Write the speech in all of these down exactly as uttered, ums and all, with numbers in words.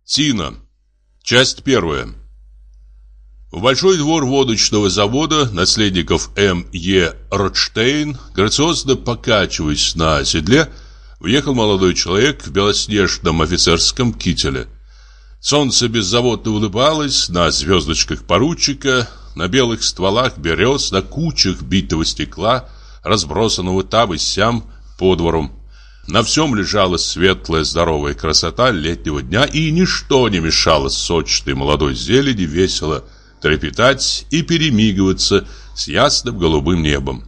Тина. Часть первая. В большой двор водочного завода наследников М Е Ротштейн, грациозно покачиваясь на седле, въехал молодой человек в белоснежном офицерском кителе. Солнце беззаботно улыбалось на звездочках поручика, на белых стволах берез, на кучах битого стекла, разбросанного там и сям по двору. На всем лежала светлая здоровая красота летнего дня, и ничто не мешало сочной молодой зелени весело трепетать и перемигиваться с ясным голубым небом.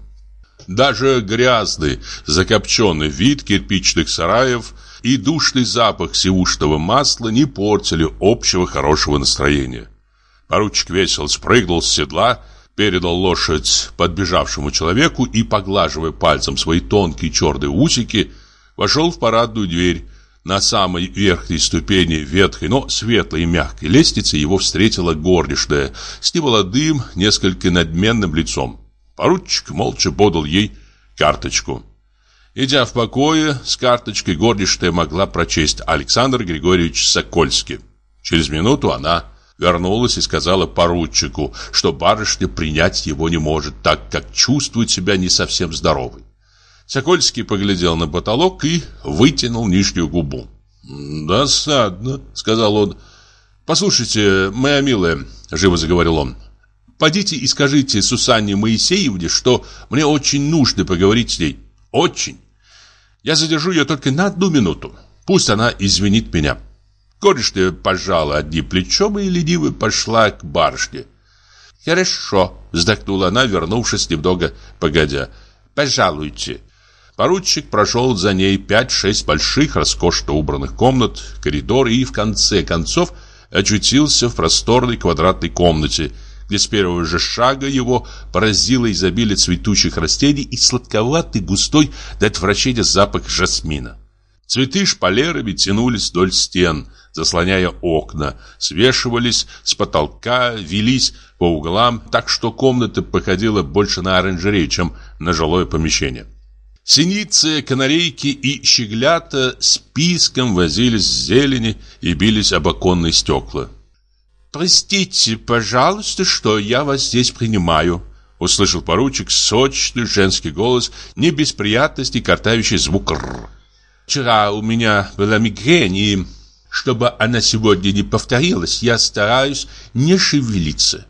Даже грязный, закопченный вид кирпичных сараев и душный запах сивушного масла не портили общего хорошего настроения. Поручик весело спрыгнул с седла, передал лошадь подбежавшему человеку и, поглаживая пальцем свои тонкие черные усики, вошел в парадную дверь. На самой верхней ступени ветхой, но светлой и мягкой лестницы его встретила горничная с немолодым, несколько надменным лицом. Поручик молча подал ей карточку. Идя в покое, с карточкой горничная могла прочесть Александр Григорьевич Сокольский. Через минуту она вернулась и сказала поручику, что барышня принять его не может, так как чувствует себя не совсем здоровой. Сокольский поглядел на потолок и вытянул нижнюю губу. «Досадно», — сказал он. «Послушайте, моя милая», — живо заговорил он, — «подите и скажите Сусанне Моисеевне, что мне очень нужно поговорить с ней. Очень. Я задержу ее только на одну минуту. Пусть она извинит меня». Горничная пожала одним плечом и лениво пошла к барышне. «Хорошо», — вздохнула она, вернувшись немного погодя. «Пожалуйте». Поручик прошел за ней пять-шесть больших, роскошно убранных комнат, коридор и, в конце концов, очутился в просторной квадратной комнате, где с первого же шага его поразило изобилие цветущих растений и сладковатый, густой до отвращения запах жасмина. Цветы шпалерами тянулись вдоль стен, заслоняя окна, свешивались с потолка, велись по углам, так что комната походила больше на оранжерею, чем на жилое помещение. Синицы, канарейки и щеглята с писком возились в зелени и бились об оконные стекла. «Простите, пожалуйста, что я вас здесь принимаю», — услышал поручик сочный женский голос, не без приятности картавящий звук «р». «Вчера у меня была мигрень, и чтобы она сегодня не повторилась, я стараюсь не шевелиться.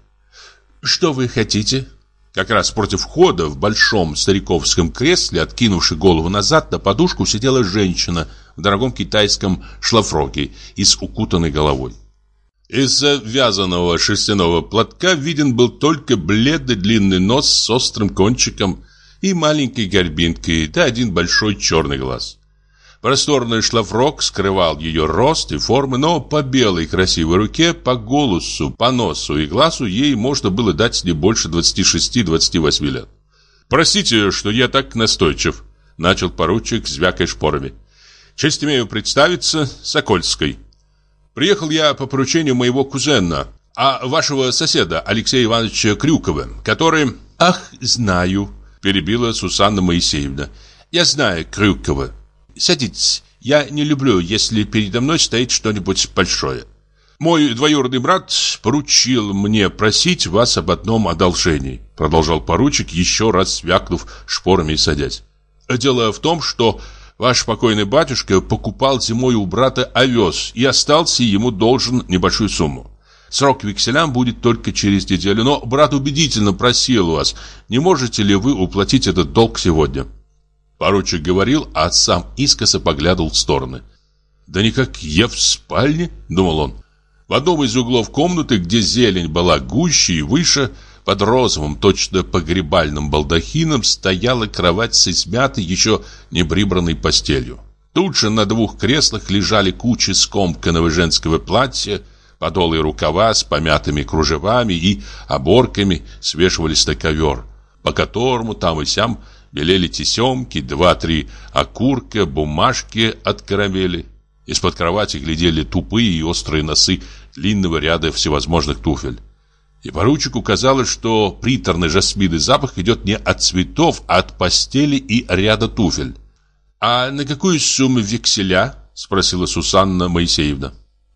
Что вы хотите?» Как раз против входа в большом стариковском кресле, откинувши голову назад, на подушку сидела женщина в дорогом китайском шлафроке и с укутанной головой. Из-за вязаного шерстяного платка виден был только бледный длинный нос с острым кончиком и маленькой горбинкой, да один большой черный глаз. Просторный шлафрок скрывал ее рост и формы, но по белой красивой руке, по голосу, по носу и глазу ей можно было дать не больше двадцати шести двадцати восьми лет. «Простите, что я так настойчив», — начал поручик, звякая шпорами. «Честь имею представиться Сокольской. Приехал я по поручению моего кузена, а вашего соседа Алексея Ивановича Крюкова, который...» «Ах, знаю», — перебила Сусанна Моисеевна. «Я знаю Крюкова. Садитесь. Я не люблю, если передо мной стоит что-нибудь большое. Мой двоюродный брат поручил мне просить вас об одном одолжении», продолжал поручик, еще раз свякнув шпорами и садясь. «Дело в том, что ваш покойный батюшка покупал зимой у брата овес и остался ему должен небольшую сумму. Срок векселям будет только через неделю, но брат убедительно просил вас, не можете ли вы уплатить этот долг сегодня?» Поручик говорил, а сам искоса поглядывал в стороны. «Да никак я в спальне», — думал он. В одном из углов комнаты, где зелень была гуще и выше, под розовым, точно погребальным балдахином, стояла кровать с измятой, еще не прибранной постелью. Тут же на двух креслах лежали кучи скомканного женского платья, подолы и рукава с помятыми кружевами и оборками свешивались на ковер, по которому там и сям белели тесемки, два-три окурка, бумажки от карамели. Из-под кровати глядели тупые и острые носы длинного ряда всевозможных туфель. И поручику казалось, что приторный жасминный запах идет не от цветов, а от постели и ряда туфель. «А на какую сумму векселя?» — спросила Сусанна Моисеевна.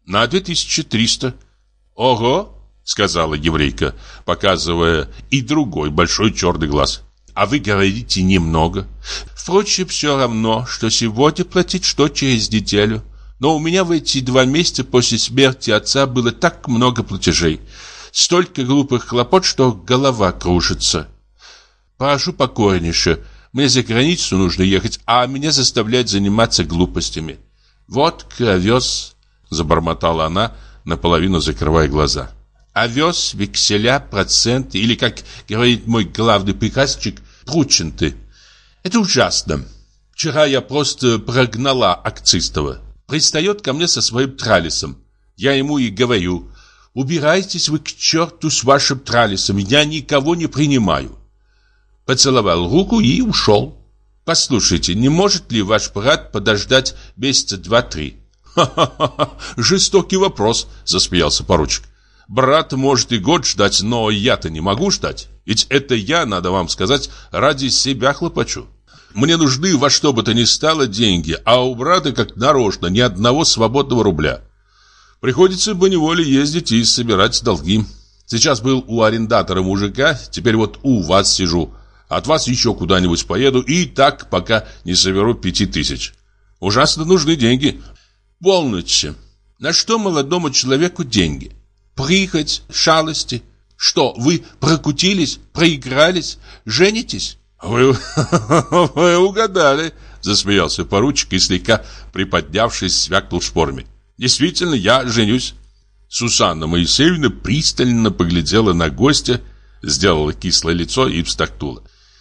На две тысячи триста. Ого, сказала еврейка, показывая и другой большой черный глаз. А вы говорите немного. Впрочем, все равно, что сегодня платить, что через неделю. Но у меня в эти два месяца после смерти отца было так много платежей. Столько глупых хлопот, что голова кружится. Прошу покорнейше, мне за границу нужно ехать, а меня заставляют заниматься глупостями. Водка, овес, забормотала она, наполовину закрывая глаза. Овес, векселя, проценты, или, как говорит мой главный приказчик, прученты. Это ужасно. Вчера я просто прогнала акцистова. Пристает ко мне со своим тралисом. Я ему и говорю: убирайтесь вы к черту с вашим тралисом, я никого не принимаю. Поцеловал руку и ушел. Послушайте, не может ли ваш брат подождать месяца два-три? Ха-ха-ха, жестокий вопрос, засмеялся поручик. Брат может и год ждать, но я-то не могу ждать. Ведь это я, надо вам сказать, ради себя хлопочу. Мне нужны во что бы то ни стало деньги, а у брата, как нарочно, ни одного свободного рубля. Приходится поневоле ездить и собирать долги. Сейчас был у арендатора мужика, теперь вот у вас сижу. От вас еще куда-нибудь поеду и так, пока не соберу пяти тысяч. Ужасно нужны деньги. Волнуйте, на что молодому человеку деньги? Прихоть, шалости. Что, вы прокутились, проигрались, женитесь? Вы, вы угадали, засмеялся поручик и, слегка приподнявшись, свякнул шпорами. Действительно, я женюсь. Сусанна Моисеевна пристально поглядела на гостя, сделала кислое лицо и вздохнула.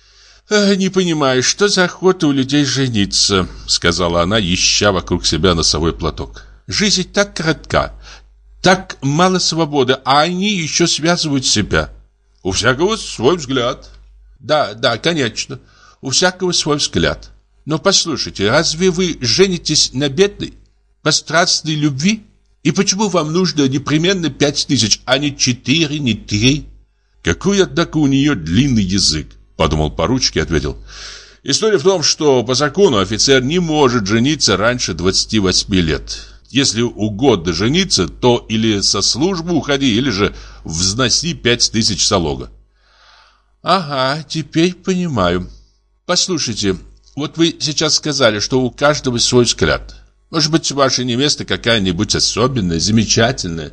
«Не понимаю, что за охота у людей жениться», — сказала она, ища вокруг себя носовой платок. «Жизнь так коротка, так мало свободы, а они еще связывают себя». «У всякого свой взгляд». «Да, да, конечно, у всякого свой взгляд. Но послушайте, разве вы женитесь на бедной, по страстной любви? И почему вам нужно непременно пять тысяч, а не четыре, не три?» «Какой, однако, у нее длинный язык», — подумал поручик и ответил. «История в том, что по закону офицер не может жениться раньше двадцати восьми лет. Если угодно жениться, то или со службы уходи, или же взноси пять тысяч залога». «Ага, теперь понимаю. Послушайте, вот вы сейчас сказали, что у каждого свой взгляд. Может быть, ваша невеста какая-нибудь особенная, замечательная.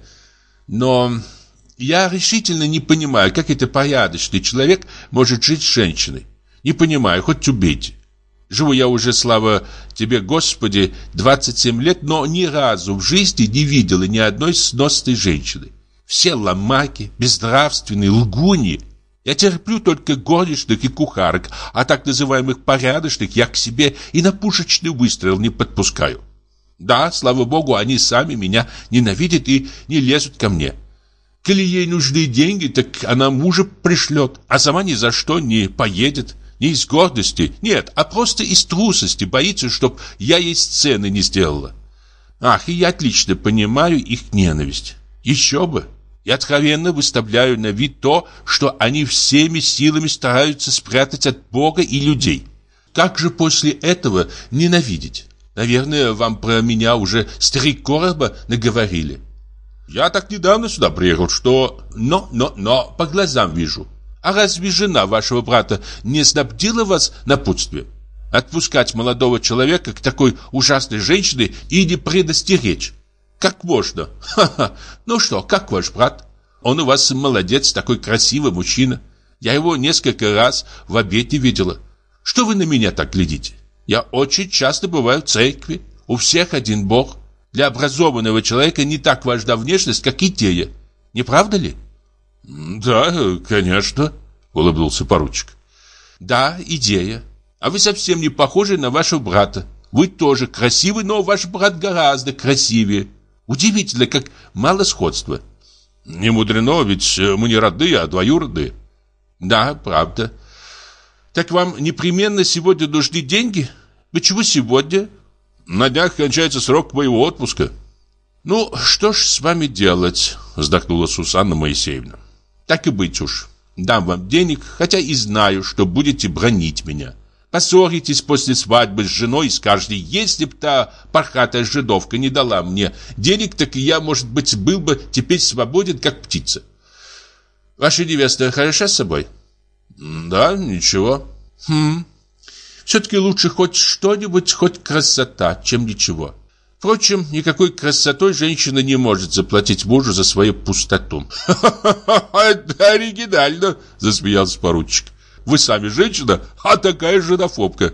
Но я решительно не понимаю, как это порядочный человек может жить с женщиной. Не понимаю, хоть убейте. Живу я уже, слава тебе, Господи, двадцать семь лет, но ни разу в жизни не видела ни одной сносной женщины. Все ломаки, безнравственные, лгуньи. Я терплю только горничных и кухарок, а так называемых порядочных я к себе и на пушечный выстрел не подпускаю. Да, слава богу, они сами меня ненавидят и не лезут ко мне. Коли ей нужны деньги, так она мужа пришлет, а сама ни за что не поедет. Не из гордости, нет, а просто из трусости боится, чтоб я ей сцены не сделала. Ах, и я отлично понимаю их ненависть. Еще бы. Я откровенно выставляю на вид то, что они всеми силами стараются спрятать от Бога и людей. Как же после этого ненавидеть? Наверное, вам про меня уже с три короба наговорили. Я так недавно сюда приехал, что... Но, но, но, по глазам вижу. А разве жена вашего брата не снабдила вас напутствием? Отпускать молодого человека к такой ужасной женщине и не предостеречь? Как можно? Ха-ха. Ну что, как ваш брат? Он у вас молодец, такой красивый мужчина. Я его несколько раз в обете видела. Что вы на меня так глядите? Я очень часто бываю в церкви. У всех один Бог. Для образованного человека не так важна внешность, как идея. Не правда ли? Да, конечно, улыбнулся поручик. Да, идея. А вы совсем не похожи на вашего брата. Вы тоже красивый, но ваш брат гораздо красивее. Удивительно, как мало сходства. Не мудрено, ведь мы не родные, а двоюродные. Да, правда. Так вам непременно сегодня нужны деньги? Почему сегодня? На днях кончается срок моего отпуска. Ну, что ж с вами делать? Вздохнула Сусанна Моисеевна. Так и быть уж. Дам вам денег, хотя и знаю, что будете бранить меня. Поссоритесь после свадьбы с женой и скажете: если б та пархатая жидовка не дала мне денег, так я, может быть, был бы теперь свободен, как птица. Ваша невеста хороша с собой? Да, ничего. Хм. Все-таки лучше хоть что-нибудь, хоть красота, чем ничего. Впрочем, никакой красотой женщина не может заплатить мужу за свою пустоту. Это оригинально, засмеялся поручик. Вы сами женщина, а такая женофобка.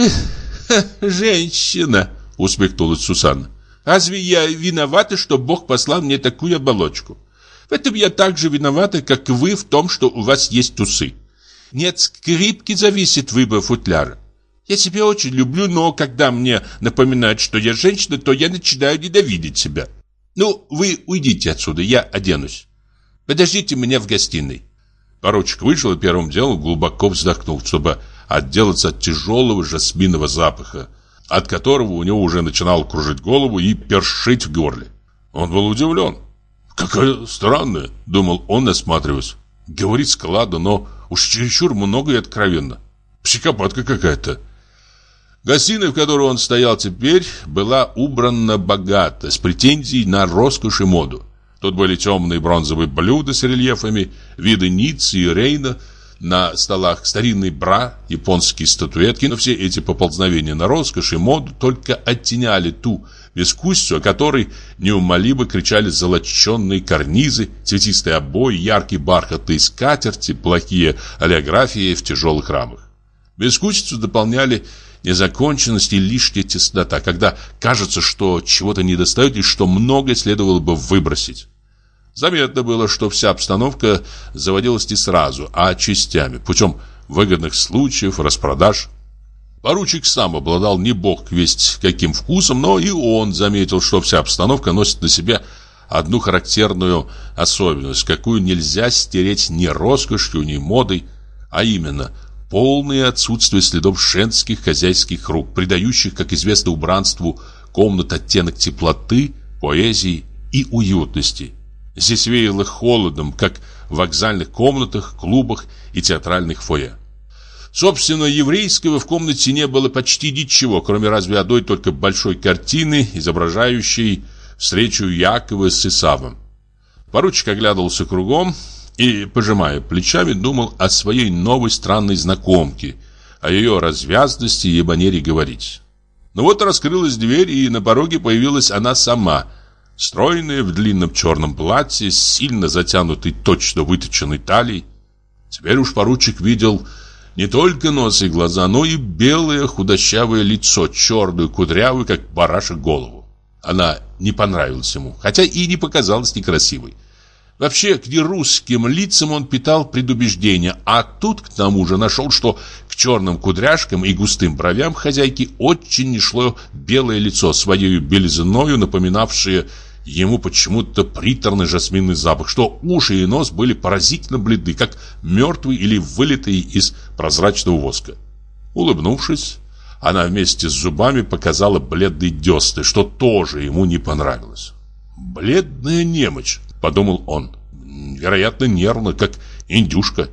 Женщина, усмехнулась Сусанна. Разве я виновата, что Бог послал мне такую оболочку? В этом я так же виновата, как и вы в том, что у вас есть усы. Нет скрипки зависит выбор футляра. Я себя очень люблю, но когда мне напоминают, что я женщина, то я начинаю ненавидеть себя. Ну, вы уйдите отсюда, я оденусь. Подождите меня в гостиной. Поручик вышел и первым делом глубоко вздохнул, чтобы отделаться от тяжелого жасминового запаха, от которого у него уже начинало кружить голову и першить в горле. Он был удивлен. «Какая странная», — думал он, осматриваясь. «Говорит складно, но уж чересчур много и откровенно. Психопатка какая-то». Гостиная, в которой он стоял теперь, была убрана богато, с претензией на роскошь и моду. Тут были темные бронзовые блюда с рельефами, виды Ниццы и Рейна, на столах старинные бра, японские статуэтки, но все эти поползновения на роскошь и моду только оттеняли ту безвкусицу, о которой неумолимо кричали золоченные карнизы, цветистые обои, яркие бархатные скатерти, плохие олеографии в тяжелых рамах. Безвкусицу дополняли незаконченность и лишняя теснота, когда кажется, что чего-то недостает и что многое следовало бы выбросить. Заметно было, что вся обстановка заводилась не сразу, а частями, путем выгодных случаев, распродаж. Поручик сам обладал не бог весть каким вкусом, но и он заметил, что вся обстановка носит на себе одну характерную особенность, какую нельзя стереть ни роскошью, ни модой, а именно полное отсутствие следов женских хозяйских рук, придающих, как известно, убранству комнат оттенок теплоты, поэзии и уютности. Здесь веяло холодом, как в вокзальных комнатах, клубах и театральных фойе. Собственно, еврейского в комнате не было почти ничего, кроме разве одной только большой картины, изображающей встречу Якова с Исавом. Поручик оглядывался кругом и, пожимая плечами, думал о своей новой странной знакомке, о ее развязности и манере говорить. Но вот раскрылась дверь, и на пороге появилась она сама, стройная в длинном черном платье, с сильно затянутой, точно выточенной талией. Теперь уж поручик видел не только нос и глаза, но и белое худощавое лицо, черную, кудрявую, как барашек, голову. Она не понравилась ему, хотя и не показалась некрасивой. Вообще, к нерусским лицам он питал предубеждение, а тут, к тому же, нашел, что к черным кудряшкам и густым бровям хозяйки очень не шло белое лицо, своей белизной напоминавшее ему почему-то приторный жасминный запах, что уши и нос были поразительно бледны, как мертвые или вылитые из прозрачного воска. Улыбнувшись, она вместе с зубами показала бледные десны, что тоже ему не понравилось. «Бледная немочь», — подумал он, — «вероятно, нервно, как индюшка».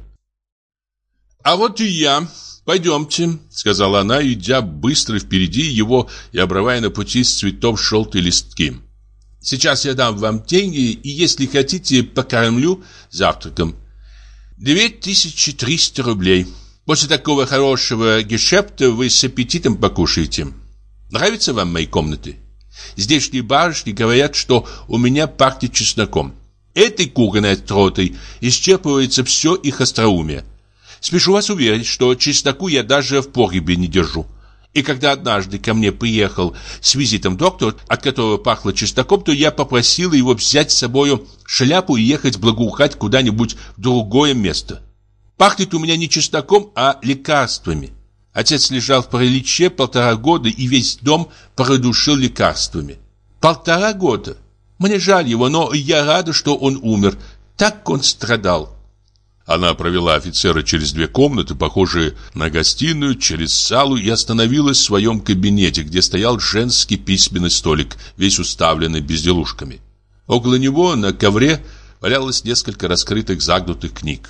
«А вот и я. Пойдемте», — сказала она, идя быстро впереди его и обрывая на пути с цветов желтые листки. «Сейчас я дам вам деньги, и, если хотите, покормлю завтраком. Две тысячи триста рублей. После такого хорошего гешефта вы с аппетитом покушаете. Нравятся вам мои комнаты? Здешние барышни говорят, что у меня пахнет чесноком. Этой кухонной остротой исчерпывается все их остроумие. Спешу вас уверить, что чесноку я даже в погребе не держу. И когда однажды ко мне приехал с визитом доктор, от которого пахло чесноком, то я попросила его взять с собою шляпу и ехать благоухать куда-нибудь в другое место. Пахнет у меня не чесноком, а лекарствами. Отец лежал в параличе полтора года и весь дом продушил лекарствами. Полтора года. Мне жаль его, но я рада, что он умер. Так он страдал». Она провела офицера через две комнаты, похожие на гостиную, через залу, и остановилась в своем кабинете, где стоял женский письменный столик, весь уставленный безделушками. Около него на ковре валялось несколько раскрытых загнутых книг.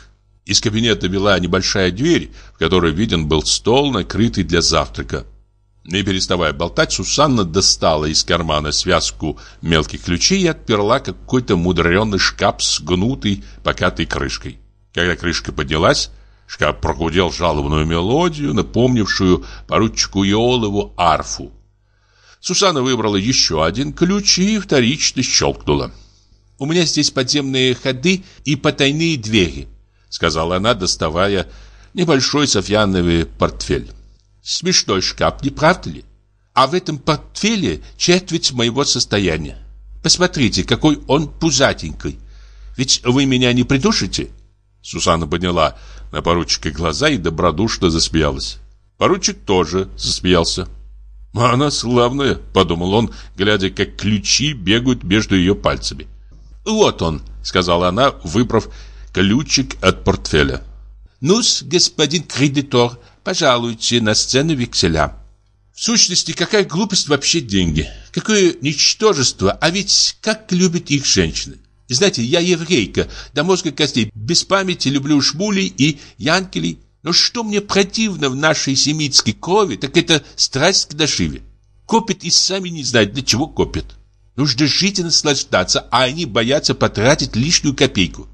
Из кабинета вела небольшая дверь, в которой виден был стол, накрытый для завтрака. Не переставая болтать, Сусанна достала из кармана связку мелких ключей и отперла какой-то мудрёный шкаф с гнутой, покатой крышкой. Когда крышка поднялась, шкаф прогудел жалобную мелодию, напомнившую поручику Иолову арфу. Сусанна выбрала еще один ключ и вторично щелкнула. «У меня здесь подземные ходы и потайные двери», — сказала она, доставая небольшой софьяновый портфель. «Смешной шкаф, не правда ли? А в этом портфеле четверть моего состояния. Посмотрите, какой он пузатенький. Ведь вы меня не придушите?» Сусанна подняла на поручика глаза и добродушно засмеялась. Поручик тоже засмеялся. «А она славная», — подумал он, глядя, как ключи бегают между ее пальцами. «Вот он», — сказала она, выбрав ключик от портфеля. «Ну-с, господин кредитор, пожалуйте на сцену векселя». В сущности, какая глупость вообще деньги. Какое ничтожество, а ведь как любят их женщины. Знаете, я еврейка, до мозга костей, без памяти люблю шмулей и янкелей. Но что мне противно в нашей семитской крови, так это страсть к наживе. Копят и сами не знают, для чего копят. Нужно жить и наслаждаться, а они боятся потратить лишнюю копейку.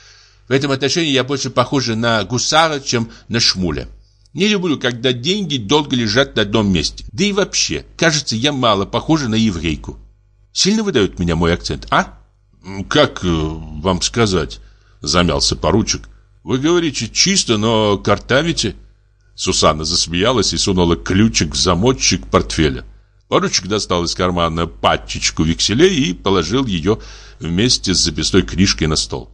В этом отношении я больше похожа на гусара, чем на шмуля. Не люблю, когда деньги долго лежат на одном месте. Да и вообще, кажется, я мало похожа на еврейку. Сильно выдает меня мой акцент, а? Как вам сказать? Замялся поручик. Вы говорите чисто, но картавите. Сусанна засмеялась и сунула ключик в замочек портфеля. Поручик достал из кармана пачечку векселей и положил ее вместе с записной книжкой на стол.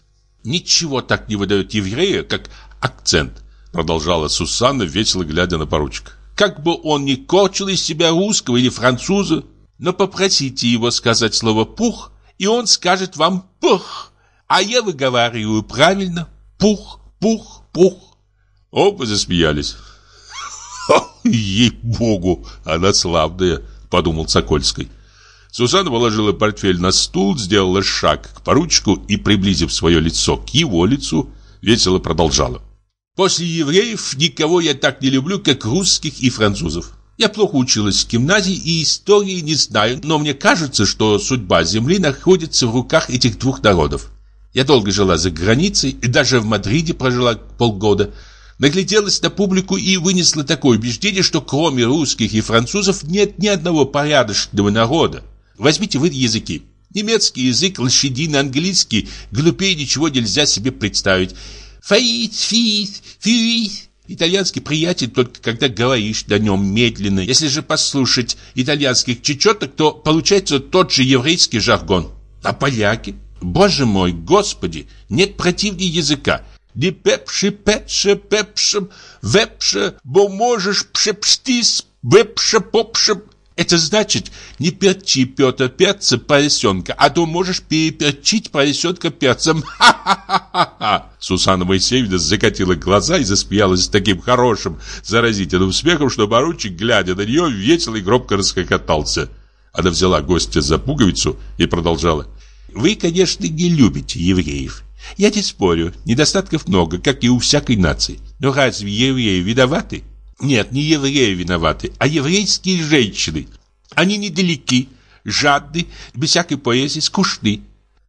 «Ничего так не выдает еврея, как акцент», продолжала Сусанна, весело глядя на поручика. «Как бы он ни корчил из себя русского или француза, но попросите его сказать слово «пух», и он скажет вам «пух», а я выговариваю правильно «пух, пух, пух». Оба засмеялись. «Ей-богу, она славная», — подумал Сокольский. Сусанна положила портфель на стул, сделала шаг к поручику и, приблизив свое лицо к его лицу, весело продолжала. «После евреев никого я так не люблю, как русских и французов. Я плохо училась в гимназии и истории не знаю, но мне кажется, что судьба земли находится в руках этих двух народов. Я долго жила за границей и даже в Мадриде прожила полгода. Нагляделась на публику и вынесла такое убеждение, что кроме русских и французов нет ни одного порядочного народа. Возьмите вы языки. Немецкий язык, лошадиный, английский. Глупее ничего нельзя себе представить. Фаит, фит, фюит. Итальянский приятен только когда говоришь на нем медленно. Если же послушать итальянских чечеток, то получается тот же еврейский жаргон. А поляки? Боже мой, Господи, нет противнее языка. Не пепши, петше, пепшем, вепше, бо можешь пшепштис, вепше, попшем. Это значит, не перчи, Петр, перца поросенка, а то можешь переперчить поросенка перцем. Ха-ха-ха-ха! Сусанна Моисеевна закатила глаза и засмеялась с таким хорошим, заразительным смехом, что поручик, глядя на нее, весело и громко расхохотался. Она взяла гостя за пуговицу и продолжала. Вы, конечно, не любите евреев. Я не спорю, недостатков много, как и у всякой нации. Но разве евреи виноваты? Нет, не евреи виноваты, а еврейские женщины. Они недалеки, жадны, без всякой поэзии, скучны.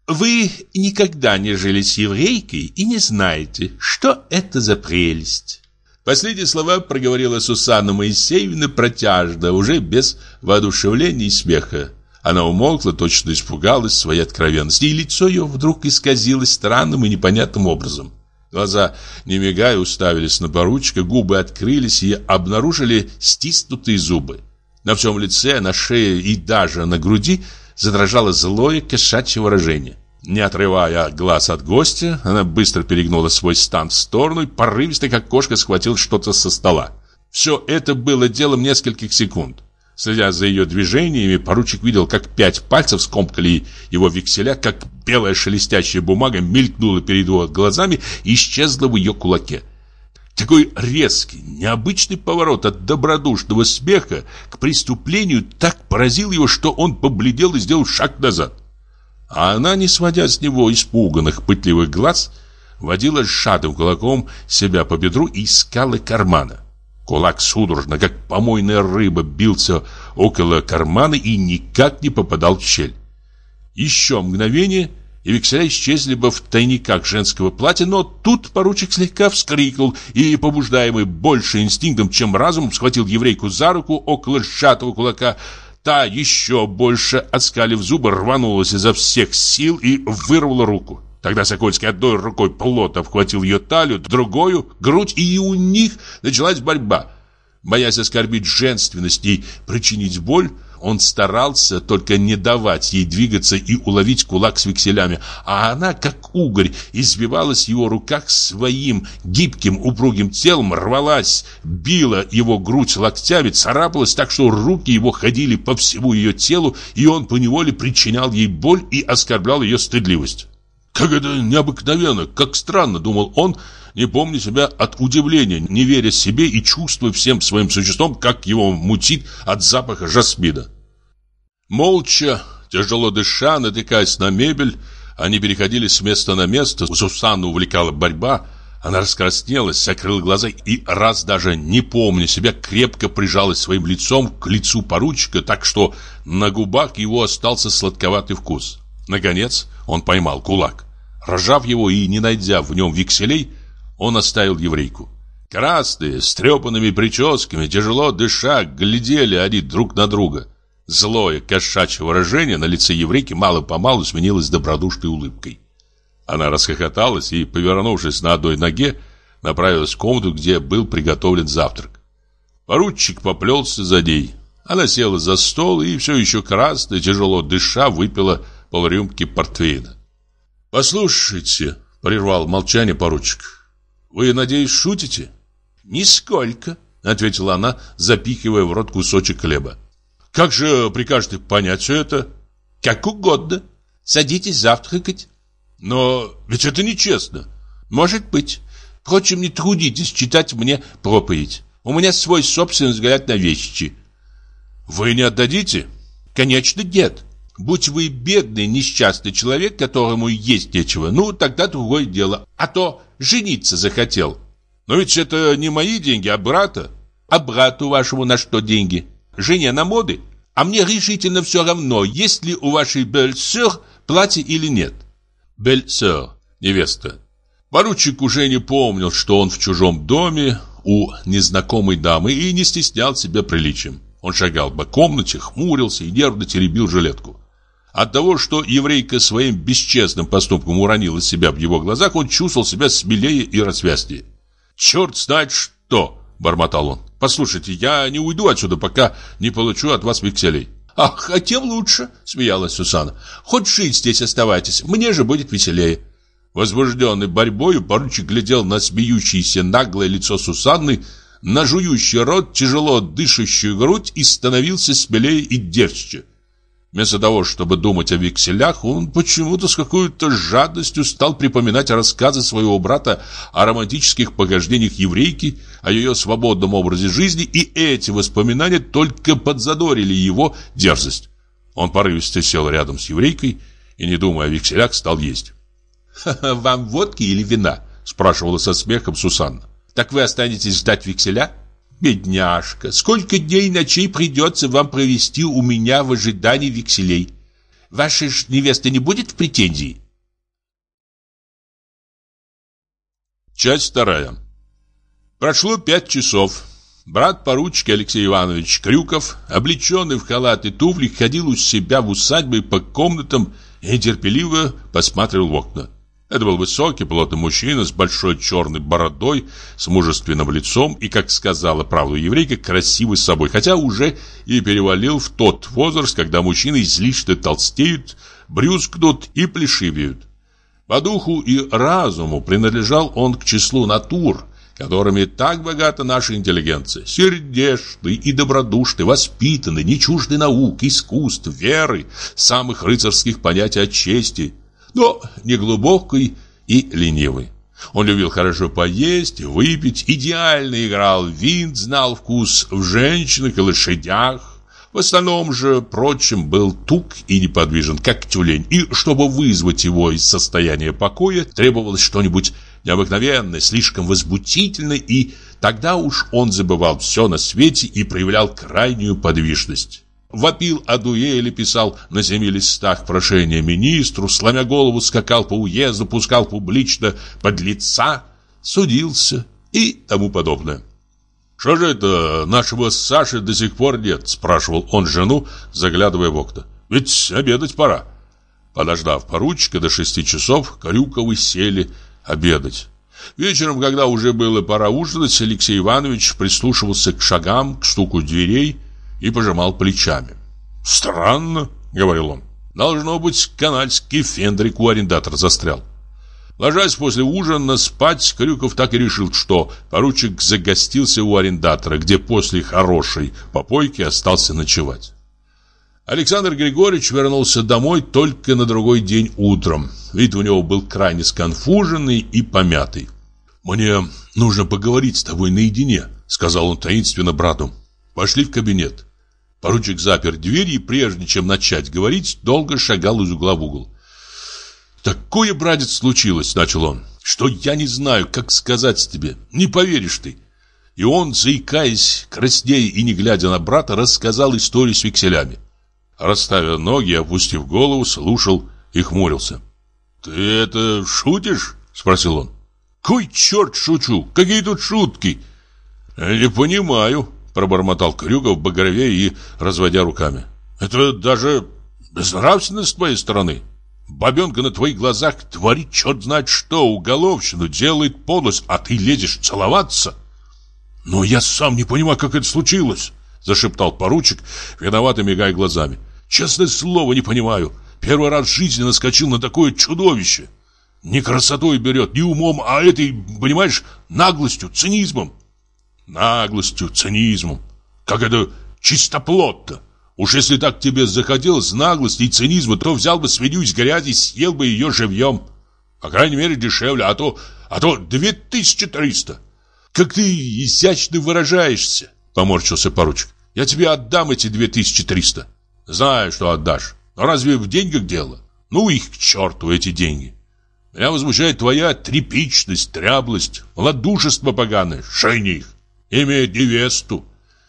Вы никогда не жили с еврейкой и не знаете, что это за прелесть. Последние слова проговорила Сусанна Моисеевна протяжно, уже без воодушевления и смеха. Она умолкла, точно испугалась своей откровенности, и лицо ее вдруг исказилось странным и непонятным образом. Глаза, не мигая, уставились на поручика, губы открылись и обнаружили стиснутые зубы. На всем лице, на шее и даже на груди задрожало злое кошачье выражение. Не отрывая глаз от гостя, она быстро перегнула свой стан в сторону и порывисто, как кошка, схватила что-то со стола. Все это было делом нескольких секунд. Следя за ее движениями, поручик видел, как пять пальцев скомкали его векселя, как белая шелестящая бумага мелькнула перед его глазами и исчезла в ее кулаке. Такой резкий, необычный поворот от добродушного смеха к преступлению так поразил его, что он побледнел и сделал шаг назад. А она, не сводя с него испуганных, пытливых глаз, водила сжатым кулаком себя по бедру и искала кармана. Кулак судорожно, как помойная рыба, бился около кармана и никак не попадал в щель. Еще мгновение, и векселя исчезли бы в тайниках женского платья, но тут поручик слегка вскрикнул и, побуждаемый больше инстинктом, чем разумом, схватил еврейку за руку около сжатого кулака. Та, еще больше оскалив зубы, рванулась изо всех сил и вырвала руку. Тогда Сокольский одной рукой плотно обхватил ее талию, другую — грудь, и у них началась борьба. Боясь оскорбить женственность и причинить боль, он старался только не давать ей двигаться и уловить кулак с векселями, а она, как угорь, избивалась в его руках своим гибким упругим телом, рвалась, била его грудь локтями, царапалась так, что руки его ходили по всему ее телу, и он поневоле причинял ей боль и оскорблял ее стыдливость. «Как это необыкновенно, как странно», — думал он, не помня себя от удивления, не веря себе и чувствуя всем своим существом, как его мутит от запаха жасмина. Молча, тяжело дыша, натыкаясь на мебель, они переходили с места на место. Сусанну увлекала борьба. Она раскраснелась, закрыла глаза и, раз даже не помня себя, крепко прижалась своим лицом к лицу поручика, так что на губах его остался сладковатый вкус. Наконец он поймал кулак. Разжав его и не найдя в нем векселей, он оставил еврейку. Красные, с трепанными прическами, тяжело дыша, глядели они друг на друга. Злое кошачье выражение на лице еврейки мало-помалу сменилось добродушной улыбкой. Она расхохоталась и, повернувшись на одной ноге, направилась в комнату, где был приготовлен завтрак. Поручик поплелся за ней. Она села за стол и, все еще красная, тяжело дыша, выпила полрюмки портвейна. «Послушайте», — прервал молчание поручик, — «вы, надеюсь, шутите?» «Нисколько», — ответила она, запихивая в рот кусочек хлеба. «Как же прикажете понять все это?» «Как угодно. Садитесь завтракать». «Но ведь это нечестно». «Может быть. Впрочем, не трудитесь читать мне проповедь. У меня свой собственный взгляд на вещи». «Вы не отдадите?» «Конечно, нет. Будь вы бедный, несчастный человек, которому есть нечего, ну, тогда другое дело. А то жениться захотел». «Но ведь это не мои деньги, а брата». «А брату вашему на что деньги? Жене на моды? А мне решительно все равно, есть ли у вашей бель-сёр платье или нет». Бель-сёр, невеста. Поручик уже не помнил, что он в чужом доме у незнакомой дамы и не стеснял себя приличием. Он шагал по комнате, хмурился и нервно теребил жилетку. От того, что еврейка своим бесчестным поступком уронила себя в его глазах, он чувствовал себя смелее и развязнее. «Черт знает что!» — бормотал он. «Послушайте, я не уйду отсюда, пока не получу от вас векселей». «Ах, а тем лучше!» — смеялась Сусанна. «Хоть жить здесь оставайтесь, мне же будет веселее». Возбужденный борьбой, поручик глядел на смеющееся наглое лицо Сусанны, на жующий рот, тяжело дышащую грудь и становился смелее и дерзче. Вместо того, чтобы думать о векселях, он почему-то с какой-то жадностью стал припоминать рассказы своего брата о романтических похождениях еврейки, о ее свободном образе жизни, и эти воспоминания только подзадорили его дерзость. Он порывисто сел рядом с еврейкой и, не думая о векселях, стал есть. «Вам водки или вина?» — спрашивала со смехом Сусанна. «Так вы останетесь ждать векселя?» «Бедняжка, сколько дней и ночей придется вам провести у меня в ожидании векселей? Ваша ж невеста не будет в претензии?» Часть вторая. Прошло пять часов. Брат поручика Алексей Иванович Крюков, облеченный в халат и туфли, ходил у себя в усадьбе по комнатам и терпеливо посматривал в окна. Это был высокий, плотный мужчина с большой черной бородой, с мужественным лицом и, как сказала правду еврейка, красивый собой, хотя уже и перевалил в тот возраст, когда мужчины излишне толстеют, брюскнут и плешивеют. По духу и разуму принадлежал он к числу натур, которыми так богата наша интеллигенция, сердечный и добродушный, воспитанный, не чуждый наук, искусств, веры, самых рыцарских понятий о чести, но не глубокий и ленивый. Он любил хорошо поесть, выпить, идеально играл в винт, знал вкус в женщинах и лошадях. В остальном же, прочим, был тук и неподвижен, как тюлень, и чтобы вызвать его из состояния покоя, требовалось что-нибудь необыкновенное, слишком возбудительное, и тогда уж он забывал все на свете и проявлял крайнюю подвижность. Вопил о дуэли, писал на семи листах прошение министру, сломя голову, скакал по уезду, пускал публично подлеца, судился и тому подобное. «Что же это, нашего Саши до сих пор нет?» – спрашивал он жену, заглядывая в окна. «Ведь обедать пора». Подождав поручика до шести часов, Крюковы сели обедать. Вечером, когда уже было пора ужинать, Алексей Иванович прислушивался к шагам, к стуку дверей и пожимал плечами. «Странно», — говорил он. «Должно быть, канальский фендрик у арендатора застрял». Ложась после ужина спать, Крюков так и решил, что поручик загостился у арендатора, где после хорошей попойки остался ночевать. Александр Григорьевич вернулся домой только на другой день утром. Вид у него был крайне сконфуженный и помятый. «Мне нужно поговорить с тобой наедине», — сказал он таинственно брату. «Пошли в кабинет». Поручик запер дверь и, прежде чем начать говорить, долго шагал из угла в угол. «Такое, братец, случилось», — начал он, — «что я не знаю, как сказать тебе. Не поверишь ты». И он, заикаясь, краснея и не глядя на брата, рассказал историю с векселями. Расставив ноги, опустив голову, слушал и хмурился. «Ты это шутишь?» — спросил он. «Кой черт шучу? Какие тут шутки?» «Не понимаю», — пробормотал Крюков, багровея и разводя руками. «Это даже безнравственно с твоей стороны. Бабенка на твоих глазах творит черт знает что, уголовщину, делает подлость, а ты лезешь целоваться». «Но я сам не понимаю, как это случилось», — зашептал поручик, виновато мигая глазами. «Честное слово, не понимаю. Первый раз в жизни наскочил на такое чудовище. Не красотой берет, не умом, а этой, понимаешь, наглостью, цинизмом». «Наглостью, цинизмом? Как это чистоплотно? Уж если так тебе захотелось наглости и цинизма, то взял бы свинью из грязи и съел бы ее живьем. По крайней мере, дешевле, а то, а то две тысячи триста. Как ты изящно выражаешься», — поморщился поручик. «Я тебе отдам эти две тысячи триста. Знаю, что отдашь. Но разве в деньгах дело? Ну их к черту, эти деньги. Меня возмущает твоя тряпичность, дряблость, малодушество поганое, жених. Имеет невесту».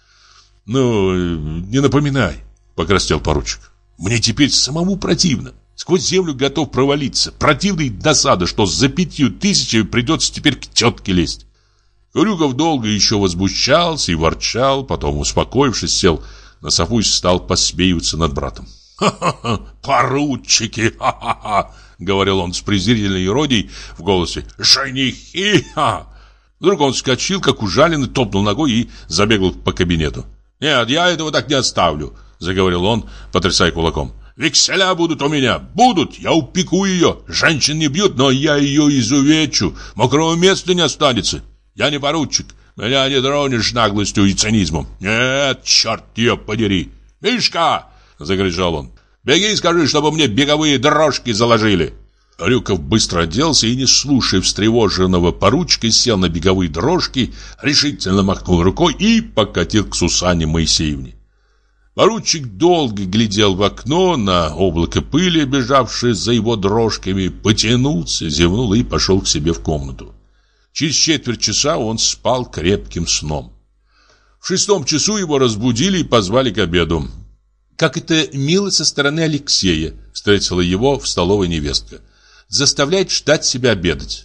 «Ну, не напоминай», — покраснел поручик. «Мне теперь самому противно. Сквозь землю готов провалиться. Противно и досада, что за пятью тысячами придется теперь к тетке лезть». Крюков долго еще возмущался и ворчал, потом, успокоившись, сел на софу и стал посмеиваться над братом. «Ха-ха-ха, поручики, ха-ха-ха», — говорил он с презрительной иронией в голосе. «Женихи, ха!» Вдруг он вскочил, как ужаленный, топнул ногой и забегал по кабинету. «Нет, я этого так не оставлю», — заговорил он, потрясая кулаком. «Векселя будут у меня, будут, я упеку ее. Женщин не бьют, но я ее изувечу, мокрого места не останется. Я не поручик, меня не тронешь наглостью и цинизмом. Нет, черт ее подери. Мишка!» — закричал он. «Беги и скажи, чтобы мне беговые дорожки заложили». Крюков быстро оделся и, не слушая встревоженного поручика, сел на беговые дорожки, решительно махнул рукой и покатил к Сусанне Моисеевне. Поручик долго глядел в окно на облако пыли, бежавшее за его дрожками, потянулся, зевнул и пошел к себе в комнату. Через четверть часа он спал крепким сном. В шестом часу его разбудили и позвали к обеду. «Как это мило со стороны Алексея», — встретила его в столовой невестка. «Заставляет ждать себя обедать».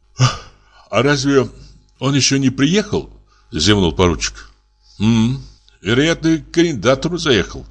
«А разве он еще не приехал?» — зевнул поручик. «М-м, вероятно, к арендатору заехал».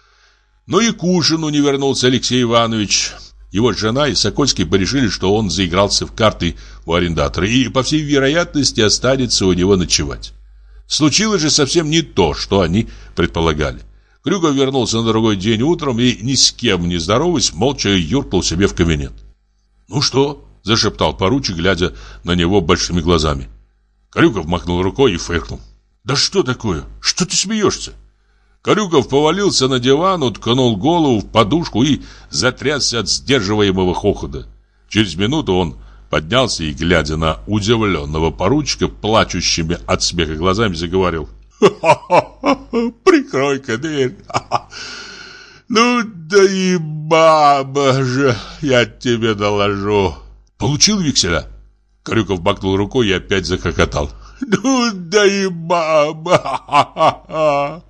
Но и к ужину не вернулся Алексей Иванович. Его жена и Сокольский порешили, что он заигрался в карты у арендатора и, по всей вероятности, останется у него ночевать. Случилось же совсем не то, что они предполагали. Крюков вернулся на другой день утром и, ни с кем не здороваясь, молча юркнул себе в кабинет. «Ну что?» – зашептал поручик, глядя на него большими глазами. Крюков махнул рукой и фыркнул. «Да что такое? Что ты смеешься?» Крюков повалился на диван, уткнул голову в подушку и затрясся от сдерживаемого хохота. Через минуту он поднялся и, глядя на удивленного поручика, плачущими от смеха глазами, заговорил. «Ха-ха-ха! Прикрой-ка дверь! Ха-ха! Ну да и баба же, я тебе доложу!» «Получил векселя?» Крюков махнул рукой и опять захохотал. «Ну да и мама!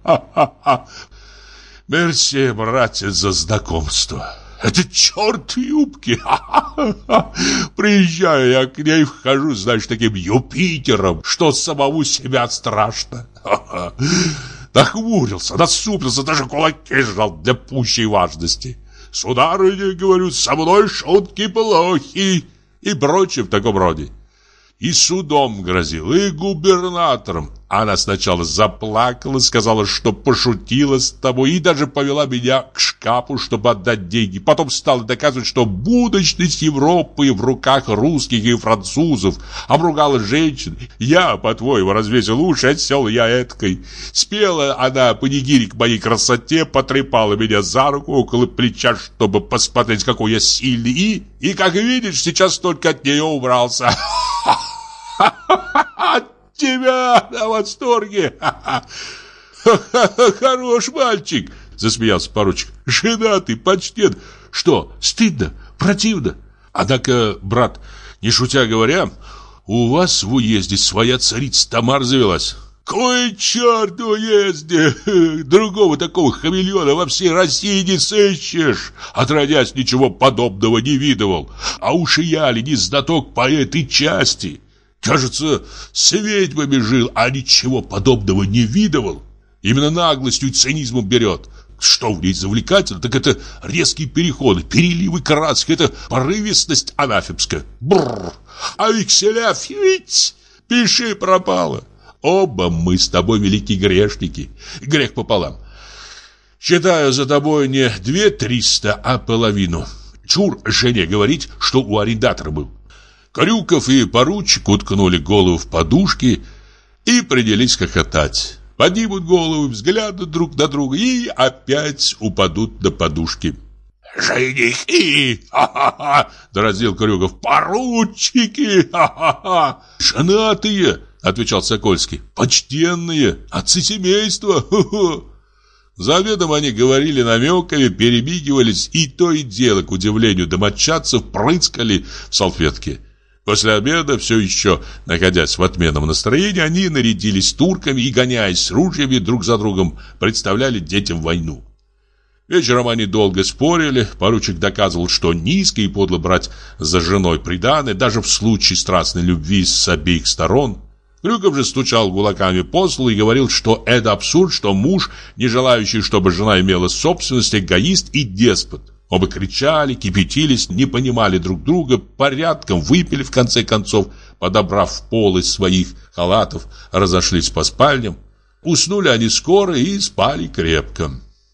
Мерси, братец, за знакомство. Это черт юбки! Приезжаю я к ней, вхожу, знаешь, таким Юпитером, что самому себя страшно. Нахмурился, насупился, даже кулаки сжал для пущей важности. Сударыня, говорю, со мной шутки плохи и прочее в таком роде. И судом грозил, и губернатором. Она сначала заплакала, сказала, что пошутила с тобой, и даже повела меня к шкафу, чтобы отдать деньги. Потом стала доказывать, что будущность Европы в руках русских и французов. Обругала женщин. Я, по-твоему, развесил уши, отсел я эткой. Спела она панигирик моей красоте, потрепала меня за руку около плеча, чтобы посмотреть, какой я сильный. И, и как видишь, сейчас только от нее убрался. От тебя на восторге. Хорош мальчик, засмеялся поручик. Женатый, почтен. Что, стыдно, противно? Однако, брат, не шутя говоря, у вас в уезде своя царица Тамара завелась. Кой черт в уезде! Другого такого хамелеона во всей России не сыщешь. Отродясь, ничего подобного не видывал. А уж и я ли не знаток по этой части. Кажется, с ведьмами жил, а ничего подобного не видывал. Именно наглостью и цинизмом берет. Что в ней завлекательно, так это резкие переходы, переливы красок, это порывистость анафемская. Бррр! А векселя, фить, пиши пропало. Оба мы с тобой великие грешники. Грех пополам. Считаю за тобой не две триста, а половину. Чур жене говорить, что у арендатора был. Крюков и поручик уткнули голову в подушки и принялись хохотать. Поднимут голову, взглянут друг на друга и опять упадут на подушки. «Женихи! Ха-ха-ха!» — дразнил Крюков. «Поручики! Ха-ха-ха!» «Женатые!» — отвечал Сокольский. «Почтенные! Отцы семейства! Ха-ха!» За обедом они говорили намеками, перемигивались и то и дело, к удивлению домочадцев, прыскали в салфетки. После обеда, все еще находясь в отменном настроении, они нарядились турками и, гоняясь с ружьями друг за другом, представляли детям войну. Вечером они долго спорили. Поручик доказывал, что низко и подло брать за женой приданое, даже в случае страстной любви с обеих сторон. Крюков же стучал кулаками по столу и говорил, что это абсурд, что муж, не желающий, чтобы жена имела собственность, эгоист и деспот. Оба кричали, кипятились, не понимали друг друга, порядком выпили в конце концов, подобрав полы своих халатов, разошлись по спальням. Уснули они скоро и спали крепко.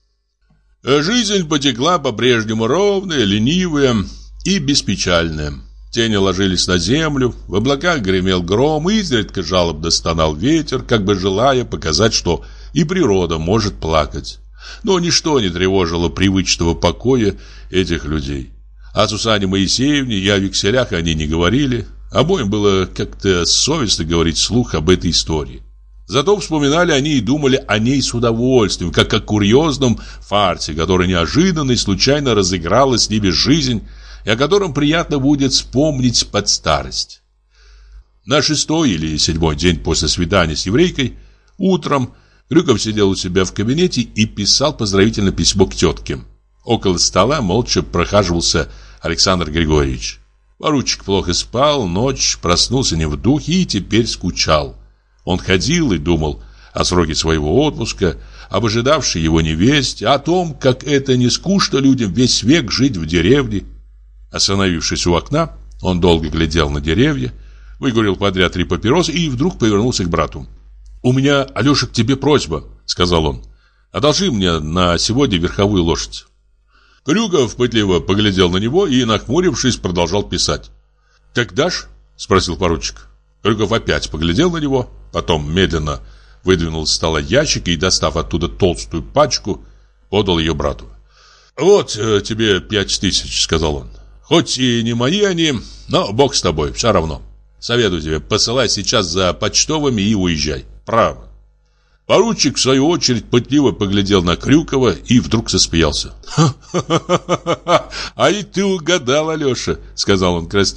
Жизнь потекла по-прежнему ровная, ленивая и беспечальная. Тени ложились на землю, в облаках гремел гром, изредка жалобно стонал ветер, как бы желая показать, что и природа может плакать. Но ничто не тревожило привычного покоя этих людей. О Сусанне Моисеевне и о векселях они не говорили. Обоим было как-то совестно говорить вслух об этой истории. Зато вспоминали они и думали о ней с удовольствием, как о курьезном фарсе, который неожиданно и случайно разыграла с ними жизнь, и о котором приятно будет вспомнить под старость. На шестой или седьмой день после свидания с еврейкой утром Крюков сидел у себя в кабинете и писал поздравительное письмо к тетке. Около стола молча прохаживался Александр Григорьевич. Поручик плохо спал, ночь, проснулся не в духе и теперь скучал. Он ходил и думал о сроке своего отпуска, об ожидавшей его невесте, о том, как это не скучно людям весь век жить в деревне. Остановившись у окна, он долго глядел на деревья, выкурил подряд три папиросы и вдруг повернулся к брату. «У меня, Алеша, к тебе просьба», — сказал он. «Одолжи мне на сегодня верховую лошадь». Крюков пытливо поглядел на него и, нахмурившись, продолжал писать. «Так дашь?» — спросил поручик. Крюков опять поглядел на него, потом медленно выдвинул с стола ящик и, достав оттуда толстую пачку, подал ее брату. «Вот э, тебе пять тысяч», — сказал он. «Хоть и не мои они, но бог с тобой, все равно. Советую тебе, посылай сейчас за почтовыми и уезжай. Право». Поручик, в свою очередь, пытливо поглядел на Крюкова и вдруг засмеялся. «Ха-ха-ха! А и ты угадал, Алеша», — сказал он краснея.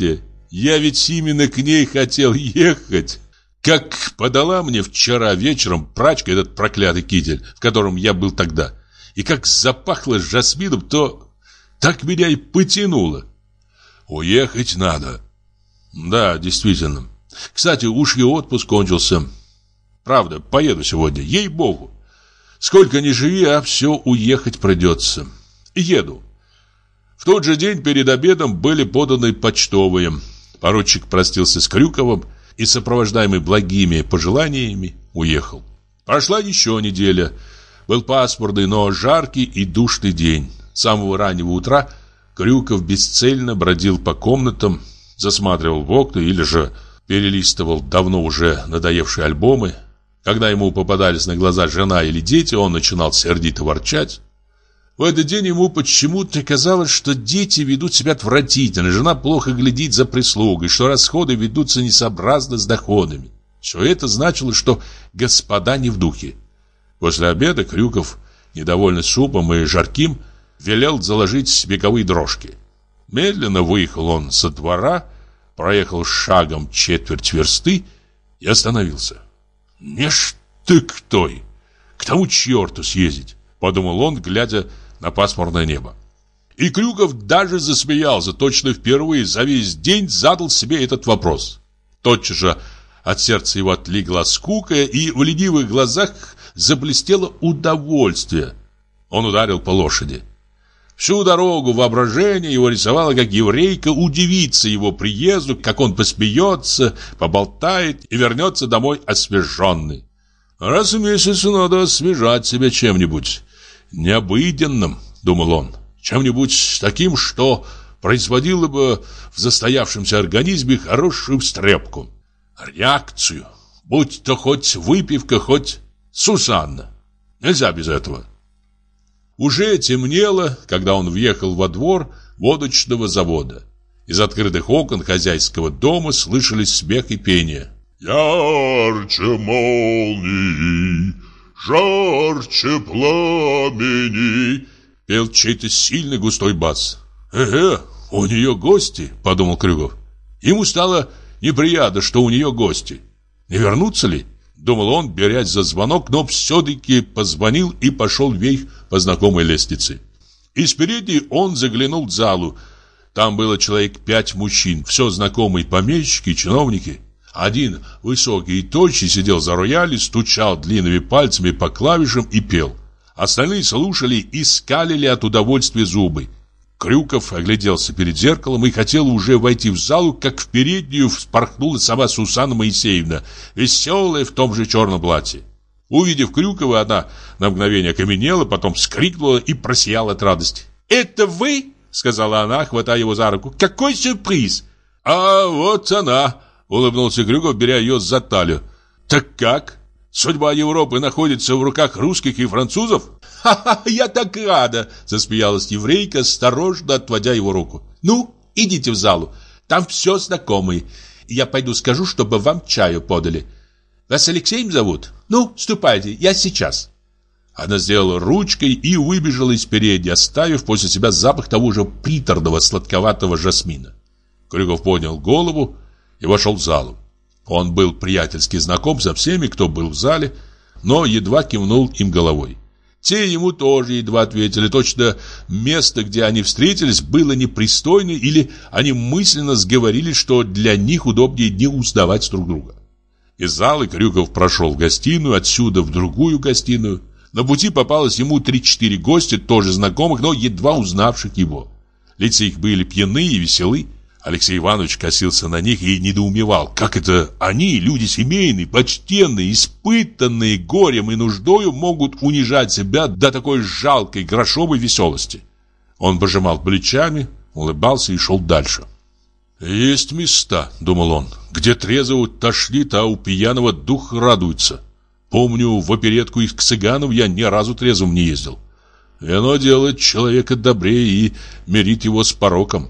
Я ведь именно к ней хотел ехать. Как подала мне вчера вечером прачка этот проклятый китель, в котором я был тогда, и как запахло жасмином, то так меня и потянуло. Уехать надо. Да, действительно. Кстати, уж и отпуск кончился. Правда, поеду сегодня, ей-богу. Сколько ни живи, а все уехать придется. Еду. В тот же день перед обедом были поданы почтовые. Поручик простился с Крюковым и, сопровождаемый благими пожеланиями, уехал. Прошла еще неделя. Был пасмурный, но жаркий и душный день. С самого раннего утра Крюков бесцельно бродил по комнатам, засматривал в окна или же перелистывал давно уже надоевшие альбомы. Когда ему попадались на глаза жена или дети, он начинал сердито ворчать. В этот день ему почему-то казалось, что дети ведут себя отвратительно, жена плохо глядит за прислугой, что расходы ведутся несообразно с доходами. Все это значило, что господа не в духе. После обеда Крюков, недовольный супом и жарким, велел заложить беговые дрожки. Медленно выехал он со двора, проехал шагом четверть версты и остановился. «Не ж ты к той, к тому черту съездить», — подумал он, глядя на пасмурное небо. И Крюков даже засмеялся, точно впервые за весь день задал себе этот вопрос. Тотчас же от сердца его отлегла скука, и в ленивых глазах заблестело удовольствие. Он ударил по лошади. Всю дорогу воображение его рисовало, как еврейка удивится его приезду, как он посмеется, поболтает и вернется домой освеженный. Раз в месяц надо освежать себя чем-нибудь необыденным, думал он, чем-нибудь таким, что производило бы в застоявшемся организме хорошую встрепку, реакцию, будь то хоть выпивка, хоть Сусанна. Нельзя без этого. Уже темнело, когда он въехал во двор водочного завода. Из открытых окон хозяйского дома слышались смех и пение. «Ярче молнии, жарче пламени», пел чей-то сильный густой бас. «Э-э, у нее гости», — подумал Крюков. Ему стало неприятно, что у нее гости. Не вернуться ли? Думал он, берясь за звонок, но все-таки позвонил и пошел вверх по знакомой лестнице. Из передней он заглянул в залу. Там было человек пять мужчин, все знакомые помещики и чиновники. Один, высокий и тощий, сидел за роялем, стучал длинными пальцами по клавишам и пел. Остальные слушали и скалили от удовольствия зубы. Крюков огляделся перед зеркалом и хотел уже войти в залу, как в переднюю вспорхнула сама Сусанна Моисеевна, веселая в том же черном платье. Увидев Крюкова, она на мгновение окаменела, потом вскрикнула и просияла от радости. «Это вы?» — сказала она, хватая его за руку. «Какой сюрприз!» «А вот она!» — улыбнулся Крюков, беря ее за талию. «Так как? Судьба Европы находится в руках русских и французов?» «Ха-ха, я так рада!» — засмеялась еврейка, осторожно отводя его руку. «Ну, идите в залу, там все знакомые. Я пойду скажу, чтобы вам чаю подали. Вас Алексеем зовут? Ну, ступайте, я сейчас». Она сделала ручкой и выбежала из передней, оставив после себя запах того же приторного сладковатого жасмина. Крюков поднял голову и вошел в залу. Он был приятельски знаком со всеми, кто был в зале, но едва кивнул им головой. Те ему тоже едва ответили. Точно место, где они встретились, было непристойно, или они мысленно сговорились, что для них удобнее не узнавать друг друга. Из зала Крюков прошел в гостиную, отсюда в другую гостиную. На пути попалось ему три-четыре гостя, тоже знакомых, но едва узнавших его. Лица их были пьяны и веселы. Алексей Иванович косился на них и недоумевал, как это они, люди семейные, почтенные, испытанные горем и нуждою, могут унижать себя до такой жалкой грошовой веселости. Он пожимал плечами, улыбался и шел дальше. «Есть места, — думал он, — где трезвого тошнит, а у пьяного дух радуется. Помню, в оперетку из цыганов я ни разу трезвым не ездил. И оно делает человека добрее и мирит его с пороком».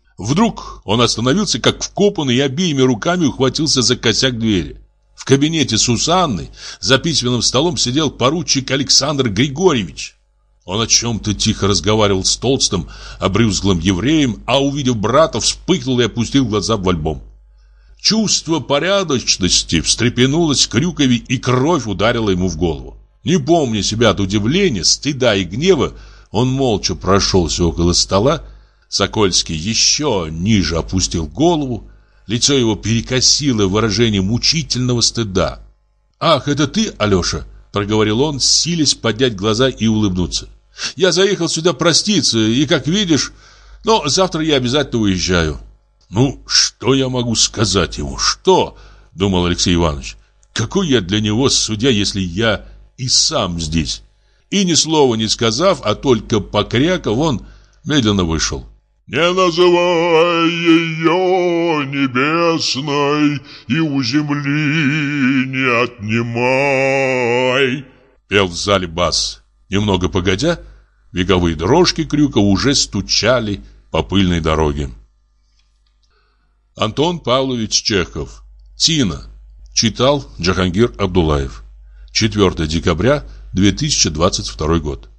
Вдруг он остановился, как вкопанный, и обеими руками ухватился за косяк двери. В кабинете Сусанны за письменным столом сидел поручик Александр Григорьевич. Он о чем-то тихо разговаривал с толстым, обрюзглым евреем, а, увидев брата, вспыхнул и опустил глаза в альбом. Чувство порядочности встрепенулось в Крюкове, и кровь ударила ему в голову. Не помня себя от удивления, стыда и гнева, он молча прошелся около стола. Сокольский еще ниже опустил голову. Лицо его перекосило выражение мучительного стыда. «Ах, это ты, Алеша?» — проговорил он, силясь поднять глаза и улыбнуться. «Я заехал сюда проститься, и, как видишь, но завтра я обязательно уезжаю». «Ну, что я могу сказать ему? Что?» — думал Алексей Иванович. «Какой я для него судья, если я и сам здесь?» И ни слова не сказав, а только покряков, он медленно вышел. «Не называй ее небесной и у земли не отнимай», — пел в зале бас. Немного погодя, беговые дорожки Крюкова уже стучали по пыльной дороге. Антон Павлович Чехов. Тина. Читал Джахангир Абдуллаев. четвёртое декабря две тысячи двадцать второй год.